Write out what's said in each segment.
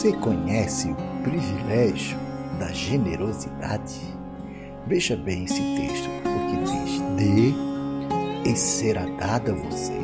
Você conhece o privilégio da generosidade? Veja bem esse texto, porque diz: dê e será dado a você.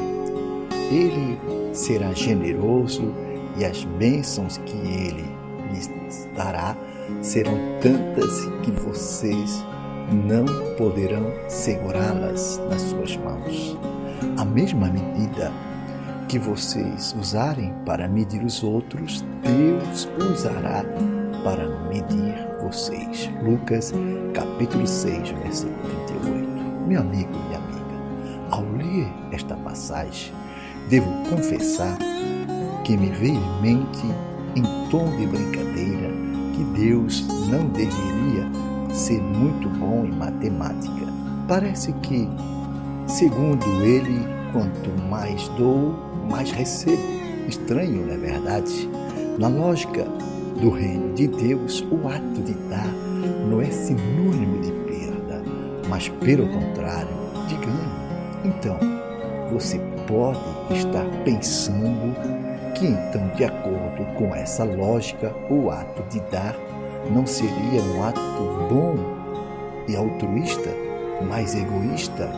Ele será generoso e as bênçãos que ele lhes dará serão tantas que vocês não poderão segurá-las nas suas mãos. A mesma medida que vocês usarem para medir os outros, Deus usará para medir vocês. Lucas, capítulo 6, versículo 38. Meu amigo e minha amiga, ao ler esta passagem, devo confessar que me veio em mente, em tom de brincadeira, que Deus não deveria ser muito bom em matemática. Parece que, segundo ele, quanto mais dou, mais recebo. Estranho, não é verdade? Na lógica do reino de Deus, o ato de dar não é sinônimo de perda, mas pelo contrário, de ganho. Então, você pode estar pensando que então, de acordo com essa lógica, o ato de dar não seria um ato bom e altruísta, mas egoísta,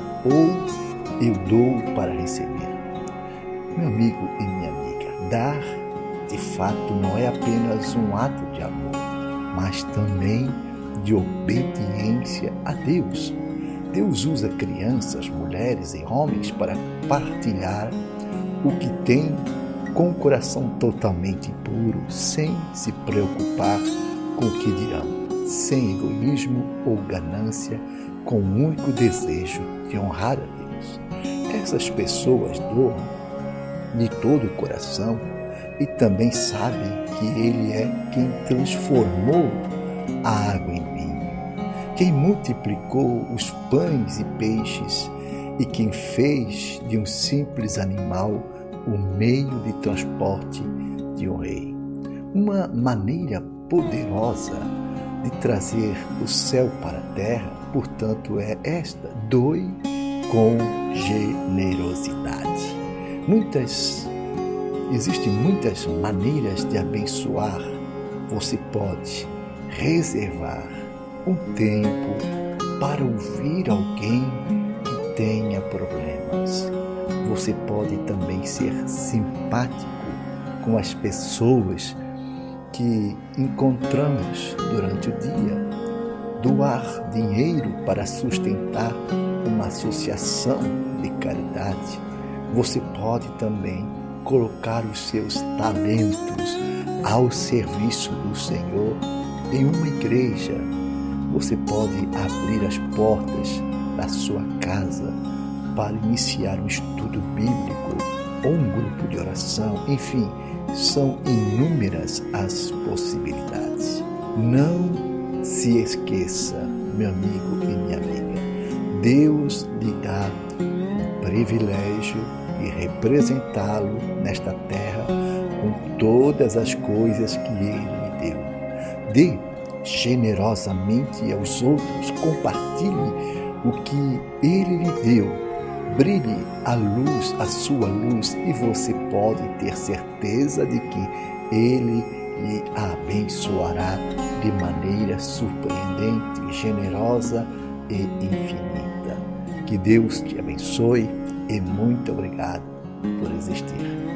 ou eu dou para receber? Meu amigo e minha amiga, dar de fato não é apenas um ato de amor, mas também de obediência a Deus. Deus usa crianças, mulheres e homens para partilhar o que tem com o coração totalmente puro, sem se preocupar com o que dirão, sem egoísmo ou ganância, com o único desejo de honrar a Deus. Essas pessoas doam de todo o coração e também sabem que Ele é quem transformou a água em vinho, quem multiplicou os pães e peixes e quem fez de um simples animal o meio de transporte de um rei. Uma maneira poderosa de trazer o céu para a terra, portanto, é esta: doe com generosidade. Existem muitas maneiras de abençoar. Você pode reservar um tempo para ouvir alguém que tenha problemas. Você pode também ser simpático com as pessoas que encontramos durante o dia. Doar dinheiro para sustentar uma associação de caridade. Você pode também colocar os seus talentos ao serviço do Senhor em uma igreja. Você pode abrir as portas da sua casa para iniciar um estudo bíblico ou um grupo de oração. Enfim, são inúmeras as possibilidades. Não se esqueça, meu amigo e minha amiga, Deus lhe dá o privilégio de representá-lo nesta terra com todas as coisas que Ele lhe deu. Dê generosamente aos outros, compartilhe o que Ele lhe deu. Brilhe a sua luz, e você pode ter certeza de que Ele lhe abençoará de maneira surpreendente, generosa e infinita. Que Deus te abençoe e muito obrigado por existir.